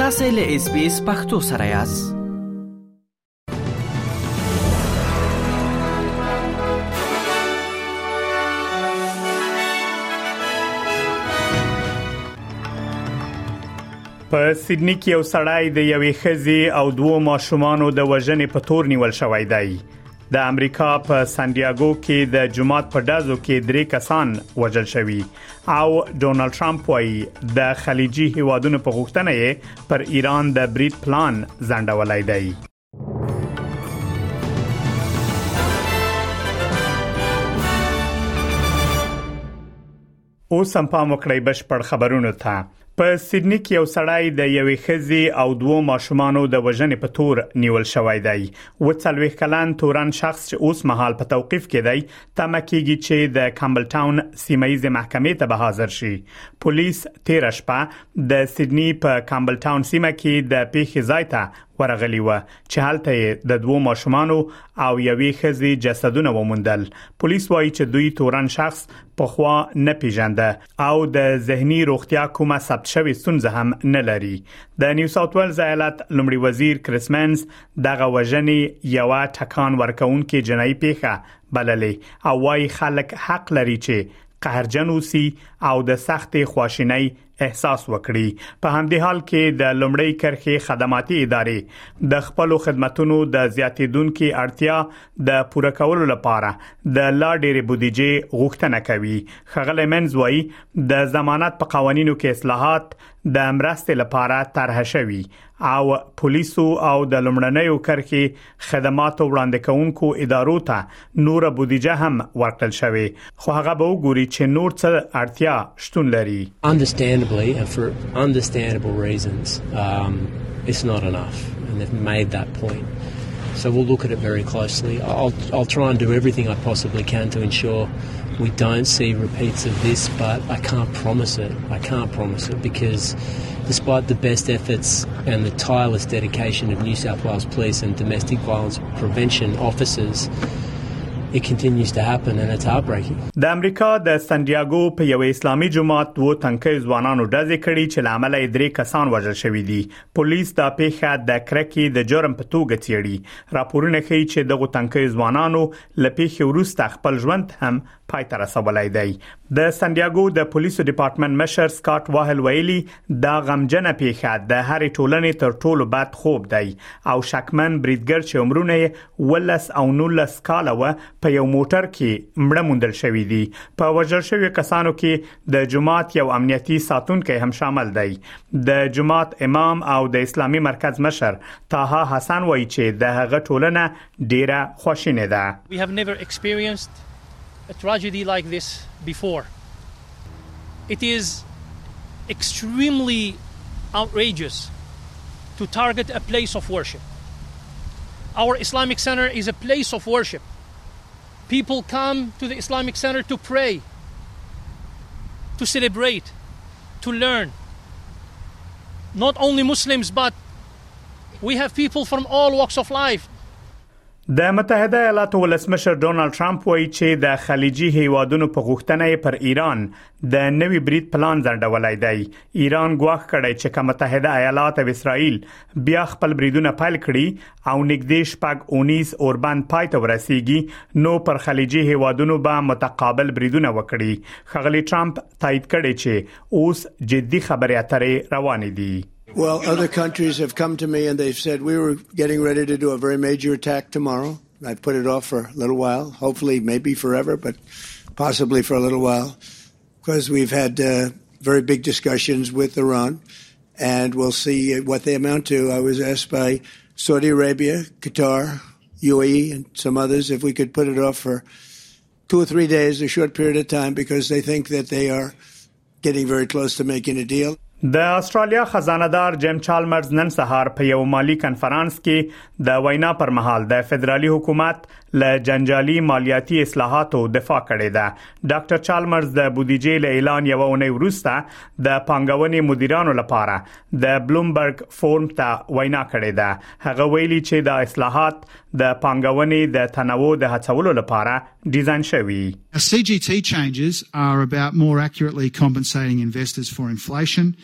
تاسو له SBS پښتو سره یاست. په سیدنی کې یو سړی د یوې ښځې او دوه ماشومانو د وژنې په تور نیول شوی دی. د امریکا په سانډیاګو کې د جمعات په ډزو کې 3 کسان وژل شوي او ډونالد ټرمپ وايي د خلیجي هیوادونو په غوښتنه یې پر ایران د برید پلان ځنډولای دی. اوس هم پام وکړئ بشپړ خبرونو ته. په سیدنی کې یو سړی د یوې ښځې او دوه ماشومانو د وژنې په تور نیول شوی دی. 40 کلن تورن شخص چې اوس مهال په توقيف کې دی تمه کېږي چې د کامبل ټاون سیمایي محکمې ته به حاضر شي. پولیس 13 شپه د سیدنی په کامبل ټاون سیمه کې د پیښې ځای ته ورغلی و چې هلته د دوه ماشومانو او یوې ښځې جسدونه وموندل. پولیس وایي چې دوی تورن شخص په خوا نه پیژنده او د ذهني روغتیا کومه ثبت شوی ستونزه هم نه لري. د نیو ساوث ویلز ایالت لومړي وزیر کریسمنز دغه وژنې یو ټکان ورکونکي جنایي پیښه بللې او وايي خلک حق لري چې قهرجن اوسي او د سختې خواشینۍ احساس وکړي. په همدې حال کې د لومړی کرخې خدماتي ادارې د خپل خدماتو د زیاتیدونکو اړتیا د پوره کولو لپاره د لا ډېرې بودیجې غوښتنه کوي. ښاغلی منز وايي د ضمانت په قوانینو کې اصلاحات د مرستې لپاره طرح شوي او پولیسو او د لومړنیو کرخې خدماتو وړاندې کوونکو ادارو ته نور بودیجه هم ورکړل شوی خو هغه به وګوري چې نور څه اړتیا شتون لري. Understandably and for understandable reasons it's not enough and they've made that point. So we'll look at it very closely. I'll try and do everything I possibly can to ensure we don't see repeats of this, but I can't promise it. I can't promise it because despite the best efforts and the tireless dedication of New South Wales Police and domestic violence prevention officers, it continues to happen and it's heartbreaking. د امریکا د سانډیاګو په یو اسلامي جماعت دوه تنکي ځوانانو ډزې کړي چې لامل یې 3 کسان وژل شوي دي. پولیس دا پیښه د کرکې د جرم په توګه څېړي. راپورونه ښیي چې دغه تنکي ځوانانو لپاره وروسته خپل ژوند هم پای ته رسولای دی. د سانډیاګو د پولیسو ډپارټمنټ مشر سکاټ واهل ویلي دا غمجنه پیښه د هرې ټولنې تر ټولو بد خوب دی او شکمن بریدګر چې عمرونه 19 او 19 کاله و په یو موټر کې مړه موندل شوی دی. په وژل شوی کسانو کې د جماعت یو امنیتي ساتونکی هم شامل دی. د جماعت امام او د اسلامي مرکز مشر طه حسن وایي چې د هغه ټولنه ډیره خوشینه ده. We have never experienced a tragedy like this before. It is extremely outrageous to target a place of worship. Our Islamic Center is a place of worship. People come to the Islamic Center to pray, to celebrate, to learn. Not only Muslims, but we have people from all walks of life. د متحده ایالاتو ولسمشر ډونالد ټرمپ وایي چې د خلیجي هیوادونو په غوښتنه پر ایران د نوي برید پلان ځنډولای دی. ایران ګواښ کړی چې متحده ایالات او اسرائیل بیا خپل بریدونه پیل کړي او نږدې شپږ 19 اوربند پای ته ورسیږي نو پر خلیجي هیوادونو به متقابل بریدونه وکړي. ښاغلی ټرمپ تایید کړی چې اوس جدي خبرې اترې روانې دي. Well, other countries have come to me and they've said we were getting ready to do a very major attack tomorrow. I've put it off for a little while, hopefully maybe forever, but possibly for a little while, because we've had very big discussions with Iran and we'll see what they amount to. I was asked by Saudi Arabia, Qatar, UAE and some others if we could put it off for 2 or 3 days, a short period of time, because they think that they are getting very close to making a deal. د استرالیا خزانه‌دار جیم چالمرز نن سهار په یو مالی کنفرانس کې د وینا پر مهال د فدرالي حکومت له جنجالي مالیاتي اصلاحاتو دفاع کړې ده. ډاکټر چالمرز د بودیجې له اعلان یو اونۍ وروسته د پانګونې مدیرانو لپاره د بلومبرګ فورم ته وینا کړې ده. هغه ویلي چې د اصلاحات د پانګونې د تنوع د هڅولو لپاره ډیزاین شوي. CGT changes are about more accurately compensating investors for inflation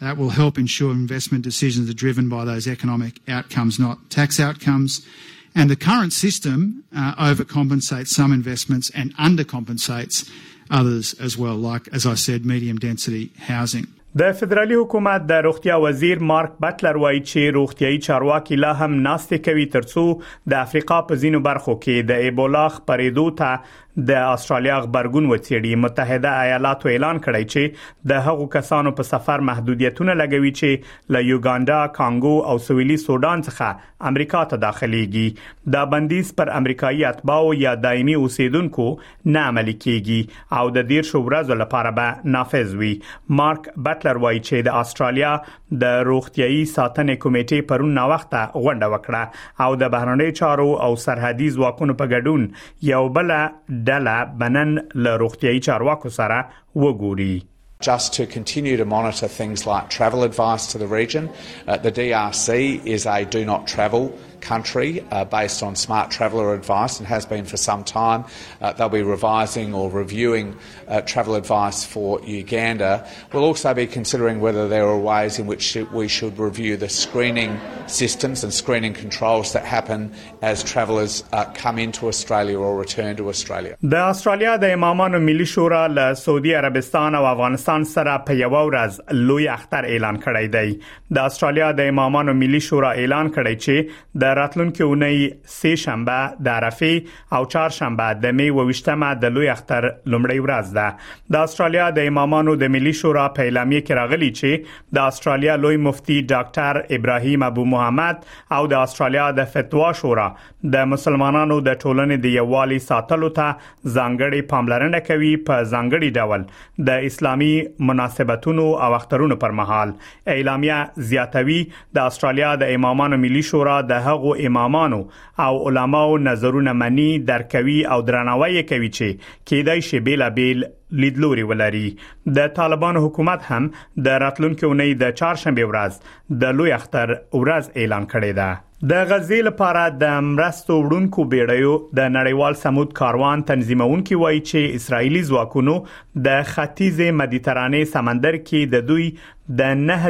That will help ensure investment decisions are driven by those economic outcomes, not tax outcomes. And the current system overcompensates some investments and undercompensates others as well, like, as I said, medium density housing. د فدرالي حکومت د روغتیا وزیر مارک بټلر وایي چې روغتیايي چارواکي لا هم ناستې کوي ترڅو د افریقا په ځینو برخو کې د ایبولا خپرېدو ته د استرالیا خبرګون وڅېړي. متحده ایالاتو اعلان کړی چې د هغو کسانو په سفر محدودیتونه لګوي چې له یوګاندا، کانګو او سویلي سودان څخه امریکا ته داخليږي. دا بندیز پر امریکایي اتباعو یا دایمي اوسیدونکو نه عملي کیږي او د 10 ورځې لپاره به نافذ وي. مارک بټلر وایي چې د استرالیا د روغتیايي ساتنې کمیټې پرون نا وخته غونډه وکړه او د بهرنیو چارو او سرحدي ځواکونو په ګډون یو بل ډله بنن له روغتیايي چارواکو سره وګوري. Just to continue to monitor things like travel advice to the region. The DRC is a do not travel country based on smart traveller advice and has been for some time. They'll be revising or reviewing travel advice for Uganda. We'll also be considering whether there are ways in which we should review the screening systems and screening controls that happen as travellers come into Australia or return to Australia. د استرالیا د امامانو ملي شورا له سعودي عربستان او افغانستان سره په یو ورځ لوی اختر اعلان کړی دی. د استرالیا د امامانو ملي شورا اعلان کړی چې د راتلونکي اونۍ سه شنبه د عرفه او چهارشنبه د می 28مه د لوی اختر لومړی ورځ ده. د استرالیا د امامانو د ملي شورا په اعلامیه کې راغلي چې د استرالیا لوی مفتي ډاکټر ابراهیم ابو محمد او د استرالیا د فتوا شورا د مسلمانانو د ټولنې د یووالي ساتلو ته ځانګړي پاملرنه کوي په ځانګړي ډول د اسلامي مناسبتونو او اخترونو پر مهال. اعلامیه زیاتوي د استرالیا د امامانو ملي شورا د هغو امامانو او علماو نظرونه مني، درکوي او درناوی کوي چې کېدای شي بیل لیدلوري ولري. د طالبانو حکومت هم د راتلونکي اونۍ د چهارشنبه ورځ د لوی اختر ورځ اعلان کړی ده. د غزې لپاره د مرستو وړونکو بیړیو د نړیوال سمود کاروان تنظیمونکي وایي چې اسرایلی ځواکونو د ختیځ مدیترانې سمندر کې د دوی د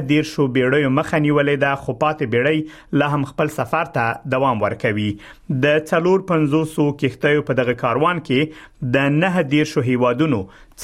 9 بیړیو مخه نیولې ده، خو پاتې بیړۍ لا هم خپل سفر ته دوام ورکوي. د 450 کښتیو په دغه کاروان کې د 9 هیوادونو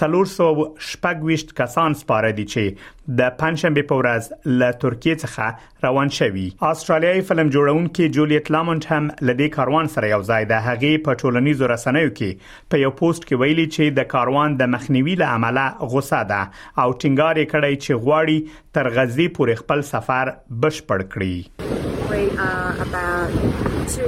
426 کسان سپاره دي چې د پنځشنبه په ورځ له ترکیه څخه روان شوي. استرالیایي فلم جوړونکي جولیت لامونټ هم لدې کاروان سره یو ځای ده. هغه په ټولنیزو رسنیو کې په یو پوسټ کې ویلي چې د کاروان د مخنیوي له عمله غوسه ده او ټینګار یې کړی چې غواړي تر غزې پورې خپل سفر بشپړ کړي. We are about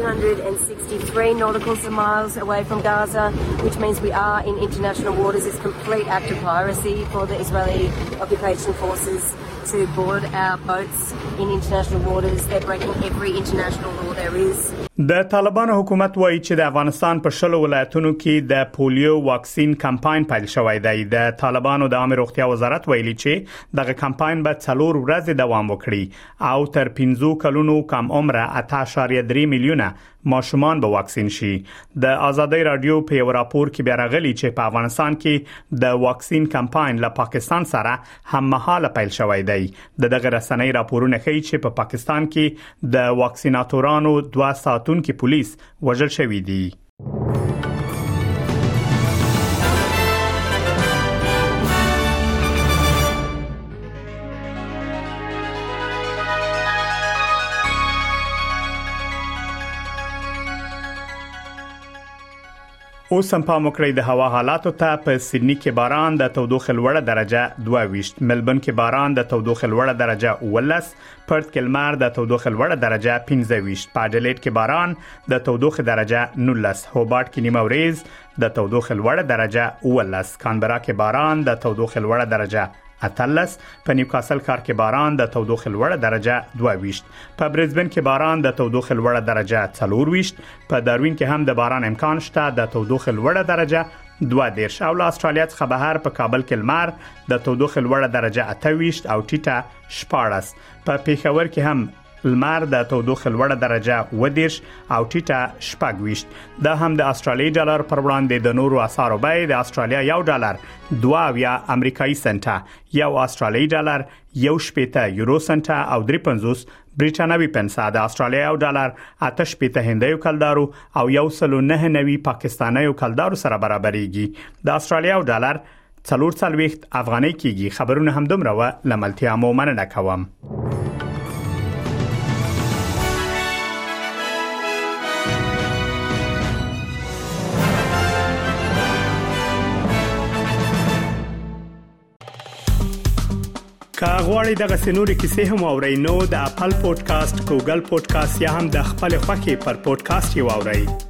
263 nautical miles away from Gaza, which means we are in international waters. It's a complete act of piracy for the Israeli occupation forces to board our boats in international waters. They're breaking every international law there is. د طالبانو حکومت وایي چې د افغانستان په 10 ولایتونو کې د پولیو واکسین کمپاین پیل شوی دی. د طالبانو د عامه روغتیا وزارت ویلي چې دغه کمپاین به 4 ورځې دوام وکړي او تر 15 کلونو کم عمره 8.3 میلیونه ماشومان به واکسین شي. د آزادۍ رادیو په یو راپور کې بیا راغلي چې په افغانستان کې د واکسین کمپاین له پاکستان سره هم مهاله پیل شوی دی. دغه رسنۍ راپورونه ښیي چې په پاکستان کې د واکسیناتورانو 2 ساتونکي پولیس وژل شوي دي. اوس هم پام وکړئ د هوا حالاتو ته. په سیدنی کې باران د تودوخې لوړه درجه 22، ملبورن کې باران د تودوخې لوړه درجه 19، پرت کې لمر د تودوخې لوړه درجه 15، په اډلېډ کې باران د تودوخې درجه 19، هوبارت کې نیمه ورځ د تودوخې لوړه درجه 18، کانبرا کې باران د تودوخې لوړه درجه 18، په نیوکاسل ښار کې باران د تودوخې لوړه درجه 22، په برزبن کې باران د تودوخې لوړه درجه 24، په داروین کې هم د باران امکان شته د تودوخې لوړه درجه 22، او له استرالیا څخه بهر په کابل کې لمر د تودوخې لوړه درجه 28 او ټیټه 14، په پیښور کې هم لمر د تودوخه لوړه درجه 20 او ټیټه 26. دا هم د استرالیي ډالر پر وړاندې د نورو اسعارو بیه د استرالیا یو ډالر 2 امریکایي سنټه، یو استرالیي ډالر 1.80 یورو سنټه او 3.50 برېټانوي پنسه، د استرالیا یو ډالر 8.80 هندیو کلدارو او 1.99 پاکستانیو کلدارو سره برابرېږي. د استرالیا یو ډالر 440 افغانۍ کېږي. خبرونه هم دومره و، لملتیا مو مننه کوم. که غواړئ دغه سنوري کیسې هم اورئ نو د خپل پودکاسټ، ګوګل پودکاسټ یا هم د خپل خوښي پر پودکاسټ یو اورئ.